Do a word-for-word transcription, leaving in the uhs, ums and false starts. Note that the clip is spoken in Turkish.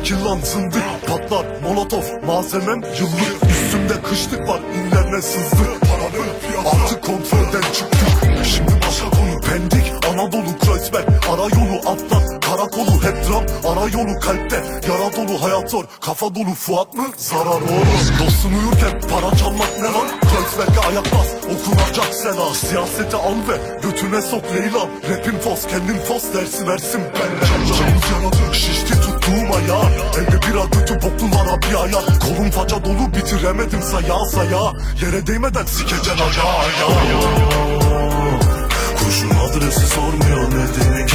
çekil lan zındık. Patlar molotof malzemem yıllık. Üstümde kışlık var inlerine sızdı. Paranın artık kontrolden çıktık. Şimdi başka konu Pendik Anadolu Kreuzberg. Ara yolu atlat karakolu hep dram. Ara yolu kalpte yara dolu hayat zor. Kafa dolu Fuat mı? Zarar olur. Dostun uyurken para çalmak ne lan? Kreuzberg'e ayak bas okunacak selam. Siyasete al ve götüne sok Leyla. Rapim fos kendin fos dersi versin ben. Camız yaradı şişti tuttuğum ayağı. Elde bir adıtı boklulara bir ayar. Kolum faca dolu bitiremedim saya saya. Yere değmeden sikecen ayağı ayağı. Kurşun adresi sormuyor nedeni.